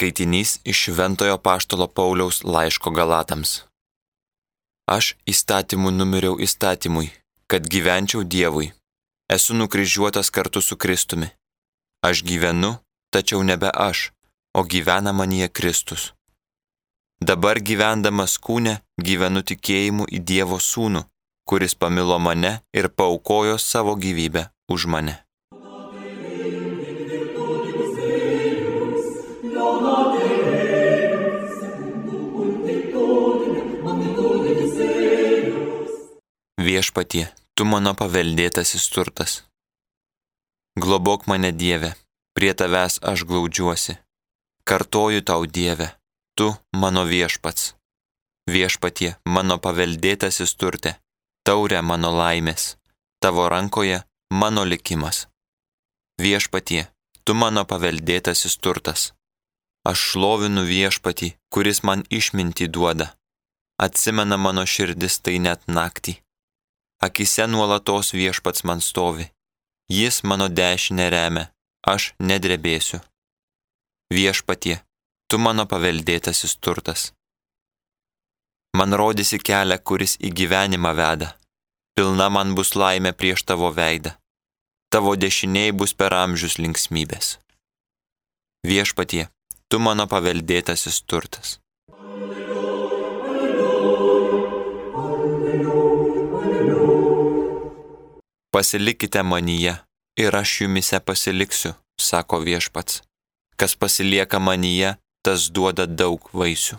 Skaitinys iš Šventojo Apaštalo Pauliaus laiško Galatams. Aš įstatymu numiriau įstatymui, kad gyvenčiau Dievui. Esu nukryžiuotas kartu su Kristumi. Aš gyvenu, tačiau nebe aš, o gyvena manyje Kristus. Dabar gyvendamas kūne gyvenu tikėjimu į Dievo Sūnų, kuris pamilo mane ir paaukojo savo gyvybę už mane. Viešpatie, tu mano paveldėtasis turtas. Globok mane, Dieve, prie tavęs aš glaudžiuosi. Kartoju tau, Dieve, tu mano viešpats. Viešpatie, mano paveldėtasis turte, taurė mano laimės, tavo rankoje mano likimas. Viešpatie, tu mano paveldėtasis turtas. Aš šlovinu viešpatį, kuris man išmintį duoda. Atsimena mano širdis tai net naktį. Akise nuolatos viešpats man stovi. Jis mano dešinę remia, aš nedrebėsiu. Viešpatie, tu mano paveldėtasis turtas. Man rodysi kelią, kuris į gyvenimą veda. Pilna man bus laimė prieš tavo veidą. Tavo dešiniai bus per amžius linksmybės. Viešpatie, tu mano paveldėtasis turtas. Pasilikite manyje ir aš jumise pasiliksiu, sako viešpats. Kas pasilieka manyje, tas duoda daug vaisių.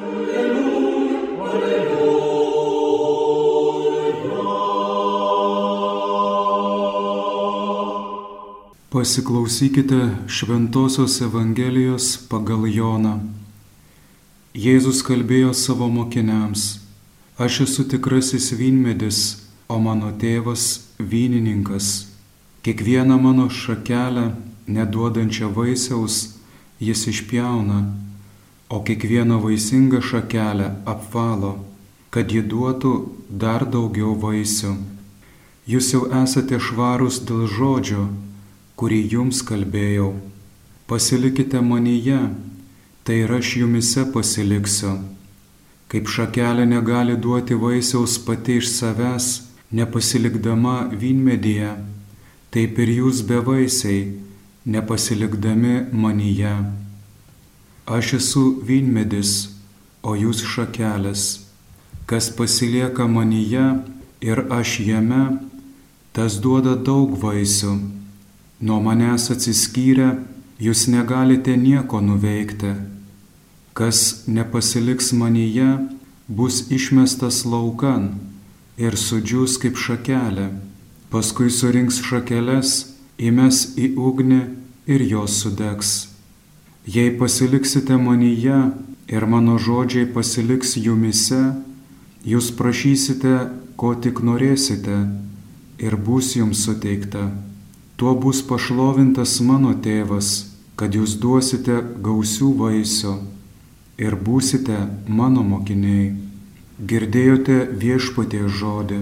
Pasiklausykite Šventosios Evangelijos pagal Joną. Jėzus kalbėjo savo mokiniams: Aš esu tikrasis vynmedis, o mano tėvas vynininkas. Kiekvieną mano šakelę, neduodančią vaisiaus, jis išpjauna, o kiekvieną vaisingą šakelę apvalo, kad ji duotų dar daugiau vaisių. Jūs jau esate švarūs dėl žodžio, kurį jums kalbėjau. Pasilikite manyje, tai ir aš jumise pasiliksiu. Kaip šakelė negali duoti vaisiaus pati iš savęs, nepasilikdama vynmedyje, taip ir jūs bevaisiai, nepasilikdami manyje. Aš esu vynmedis, o jūs šakelės. Kas pasilieka manyje ir aš jame, tas duoda daug vaisių. Nuo manęs atsiskyrę, jūs negalite nieko nuveikti. Kas nepasiliks manyje, bus išmestas laukan ir sudžius kaip šakelė. Paskui surinks šakeles, įmes į ugnį ir jos sudegs. Jei pasiliksite manyje ir mano žodžiai pasiliks jumise, jūs prašysite, ko tik norėsite, ir bus jums suteikta. Tuo bus pašlovintas mano tėvas, kad jūs duosite gausių vaisių ir būsite mano mokiniai. Girdėjote Viešpaties žodį.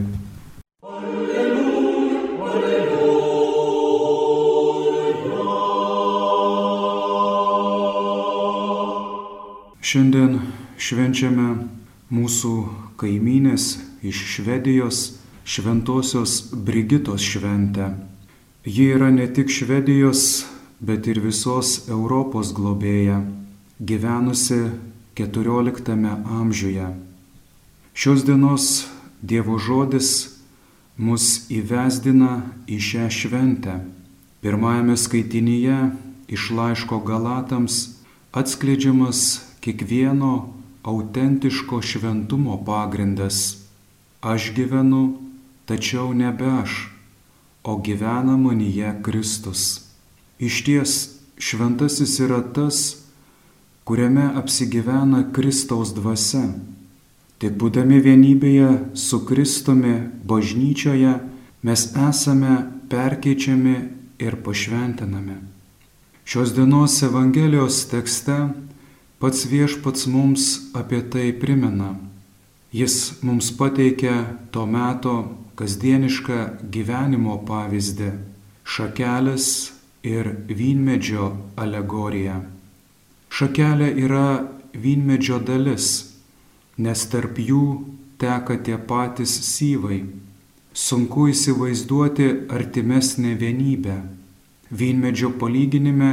Šiandien švenčiame mūsų kaimynės iš Švedijos šventosios Brigitos šventę. Ji yra ne tik Švedijos, bet ir visos Europos globėja, gyvenusi 14 amžiuje. Šios dienos Dievo žodis mus įvesdina į šią šventę. Pirmajame skaitinyje iš laiško Galatams atskleidžiamas kiekvieno autentiško šventumo pagrindas. Aš gyvenu, tačiau nebe aš, o gyvena manyje Kristus. Išties, šventasis yra tas, kuriame apsigyvena Kristaus dvasia. Tik būdami vienybėje su Kristumi bažnyčioje mes esame perkeičiami ir pašventinami. Šios dienos Evangelijos tekste pats Viešpats mums apie tai primena. Jis mums pateikia to meto kasdienišką gyvenimo pavyzdį, šakelės ir vynmedžio alegoriją. Šakelė yra vynmedžio dalis, nes tarp jų teka tie patys syvai. Sunku įsivaizduoti artimesnę vienybę. Vynmedžio palyginime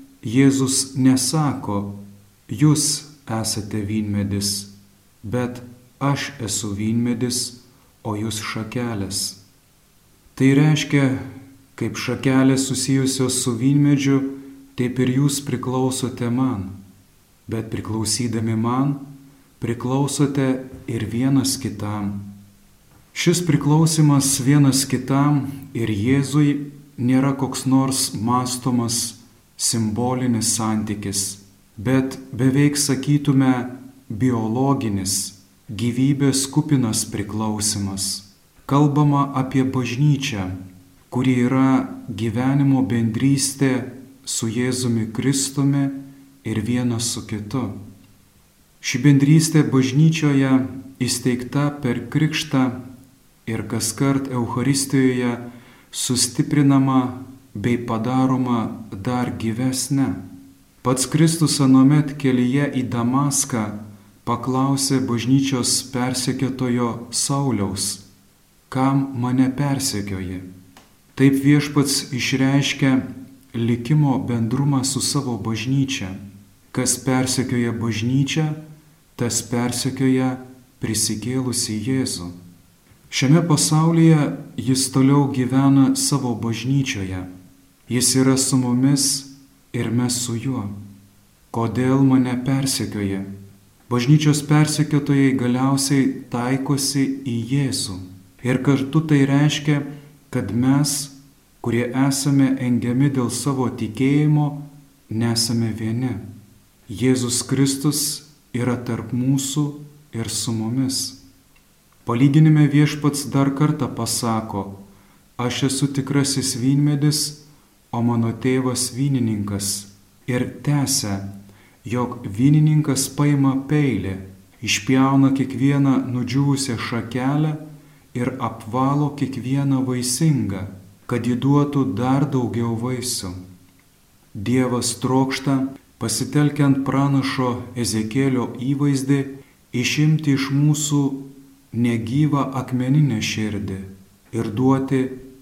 Jėzus nesako, jūs esate vynmedis, bet aš esu vynmedis, o jūs šakelės. Tai reiškia, kaip šakelės susijusios su vynmedžiu, taip ir jūs priklausote man, bet priklausydami man, priklausote ir vienas kitam. Šis priklausimas vienas kitam ir Jėzui nėra koks nors mąstomas simbolinis santykis, bet beveik sakytume biologinis, gyvybės kupinas priklausimas. Kalbama apie bažnyčią, kuri yra gyvenimo bendrystė su Jėzumi Kristumi ir vienas su kitu. Ši bendrystė bažnyčioje įsteigta per krikštą ir kaskart Eucharistijoje sustiprinama bei padaroma dar gyvesnė. Pats Kristus anuomet kelyje į Damaską paklausė bažnyčios persekiotojo Sauliaus, kam mane persekioji? Taip Viešpats išreiškia likimo bendrumą su savo bažnyčia. Kas persekioja bažnyčią, tas persekioja prisikėlusį Jėzų. Šiame pasaulyje jis toliau gyvena savo bažnyčioje. Jis yra su mumis ir mes su juo. Kodėl mane persekioja? Bažnyčios persekiotojai galiausiai taikosi į Jėzų. Ir kartu tai reiškia, kad mes, kurie esame engiami dėl savo tikėjimo, nesame vieni. Jėzus Kristus yra tarp mūsų ir su mumis. Palyginime Viešpats dar kartą pasako, aš esu tikrasis vynmedis, o mano tėvas vynininkas. Ir tęsia, jog vynininkas paima peilį, išpjauna kiekvieną nudžiūvusią šakelę ir apvalo kiekvieną vaisingą, kad ji duotų dar daugiau vaisių. Dievas trokšta, pasitelkiant pranašo Ezekėlio įvaizdį, išimti iš mūsų negyvą akmeninę širdį ir duoti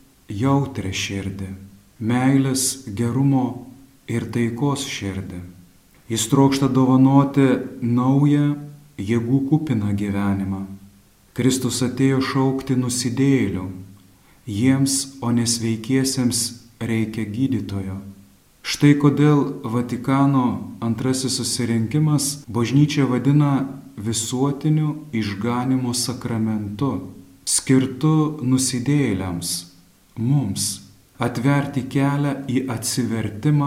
jautrę širdį, meilės, gerumo ir taikos širdį. Jis trokšta dovanoti naują, jėgų kupiną gyvenimą. Kristus atėjo šaukti nusidėjėlių. Jiems, o nesveikiesiems, reikia gydytojo. Štai kodėl Vatikano antrasis susirinkimas bažnyčią vadina visuotiniu išganymo sakramentu, skirtu nusidėjėliams, mums, atverti kelią į atsivertimą,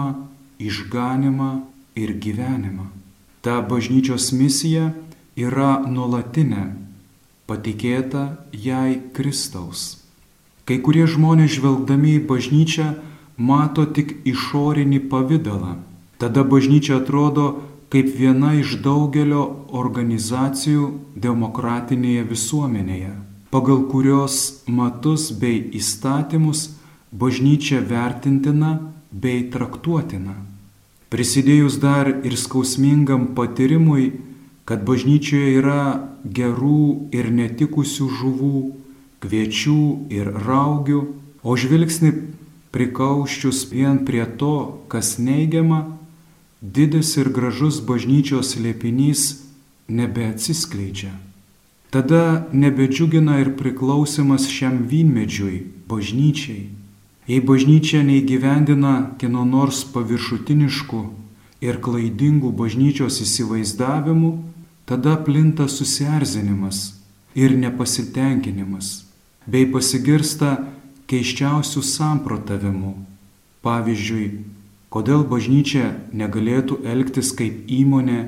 išganymą ir gyvenimą. Ta bažnyčios misija yra nuolatinė, patikėta jai Kristaus. Kai kurie žmonės žvelgdami į bažnyčią mato tik išorinį pavidalą. Tada bažnyčia atrodo kaip viena iš daugelio organizacijų demokratinėje visuomenėje, pagal kurios matus bei įstatymus bažnyčia vertintina bei traktuotina. Prisidėjus dar ir skausmingam patyrimui, kad bažnyčioje yra gerų ir netikusių žuvų, kviečių ir raugių, o žvilgsnį prikauščius vien prie to, kas neigiama, didis ir gražus bažnyčios slėpinys nebeatsiskleidžia. Tada nebedžiugina ir priklausimas šiam vynmedžiui, bažnyčiai. Jei bažnyčia neįgyvendina kieno nors paviršutiniškų ir klaidingų bažnyčios įsivaizdavimų, tada plinta susierzinimas ir nepasitenkinimas, bei pasigirsta keiščiausių samprotavimų. Pavyzdžiui, kodėl bažnyčia negalėtų elgtis kaip įmonė,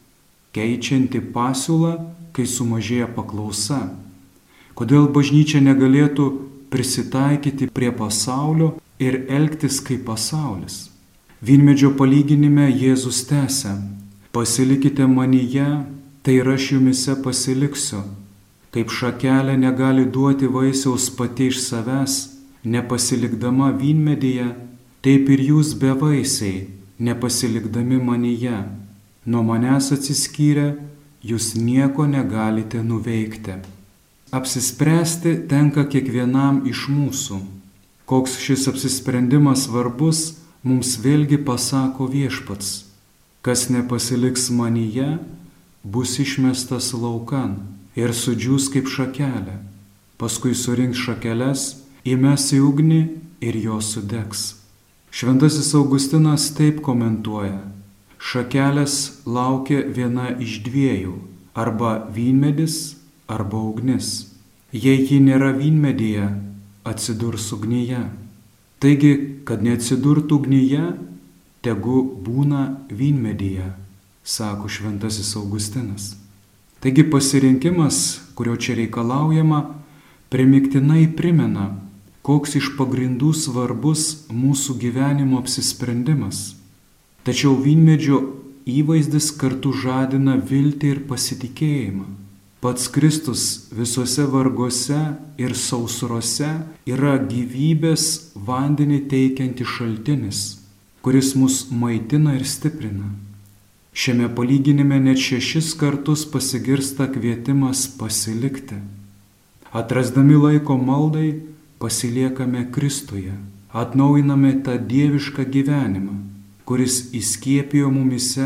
keičianti pasiūlą, kai sumažėja paklausa? Kodėl bažnyčia negalėtų prisitaikyti prie pasaulio ir elgtis kaip pasaulis? Vynmedžio palyginime Jėzus tęsia, pasilikite manyje, tai ir aš jumise pasiliksiu. Kaip šakelė negali duoti vaisiaus pati iš savęs, nepasilikdama vynmedyje, taip ir jūs bevaisiai, nepasilikdami manyje. Nuo manęs atsiskyrę, jūs nieko negalite nuveikti. Apsispręsti tenka kiekvienam iš mūsų. Koks šis apsisprendimas svarbus, mums vėlgi pasako Viešpats. Kas nepasiliks manyje, bus išmestas laukan ir sudžiūs kaip šakelė. Paskui surinks šakeles, įmes į ugnį ir jos sudegs. Šventasis Augustinas taip komentuoja. Šakelės laukia viena iš dviejų, arba vynmedis, arba ugnis. Jei ji nėra vynmedyje, atsidurs ugnyje. Taigi, kad neatsidurtų ugnyje, tegu būna vynmedyje, sako šventasis Augustinas. Taigi pasirinkimas, kurio čia reikalaujama, primygtinai primena, koks iš pagrindų svarbus mūsų gyvenimo apsisprendimas. Tačiau vynmedžio įvaizdis kartu žadina viltį ir pasitikėjimą. Pats Kristus visuose varguose ir sausrose yra gyvybės vandenį teikiantis šaltinis, kuris mus maitina ir stiprina. Šiame palyginime net 6 kartus pasigirsta kvietimas pasilikti. Atrasdami laiko maldai, pasiliekame Kristuje, atnaujiname tą dievišką gyvenimą, kuris įskiepijo mumise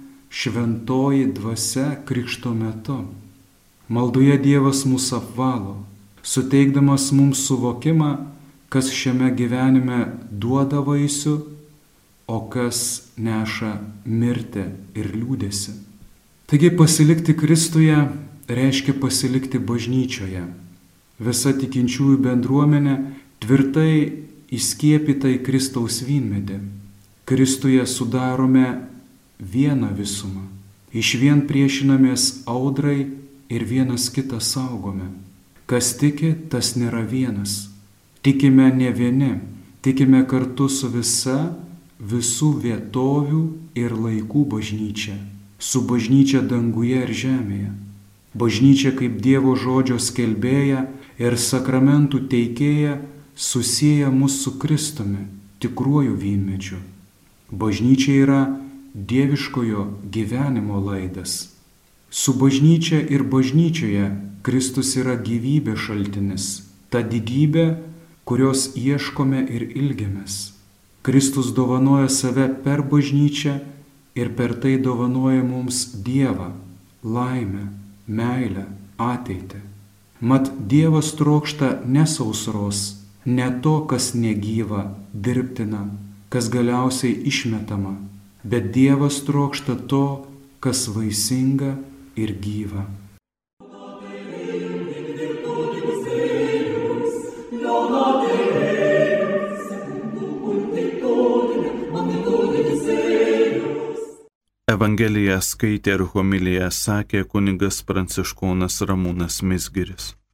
šventoji dvasia krikšto metu. Maldoje Dievas mus apvalo, suteikdamas mums suvokimą, kas šiame gyvenime duoda vaisių, o kas neša mirtį ir liūdesį. Taigi pasilikti Kristuje reiškia pasilikti bažnyčioje. Visa tikinčiųjų bendruomenė tvirtai įskiepyta į Kristaus vynmedį. Kristuje sudarome vieną visumą. Išvien priešinamės audrai ir vienas kitą saugome. Kas tiki, tas nėra vienas. Tikime ne vieni, tikime kartu su visų vietovių ir laikų bažnyčia, su bažnyčia danguje ir žemėje. Bažnyčia kaip Dievo žodžio skelbėja ir sakramentų teikėja susieja mus su Kristumi, tikruoju vynmedžiu. Bažnyčia yra dieviškojo gyvenimo laidas. Su bažnyčia ir bažnyčioje Kristus yra gyvybės šaltinis, ta didybė, kurios ieškome ir ilgimės. Kristus dovanoja save per bažnyčią ir per tai dovanoja mums Dievą, laimę, meilę, ateitį. Mat Dievas trokšta ne sausros, ne to, kas negyva, dirbtina, kas galiausiai išmetama, bet Dievas trokšta to, kas vaisinga ir gyva. Evangeliją skaitė ir homiliją sakė kunigas pranciškonas Ramūnas Mizgiris.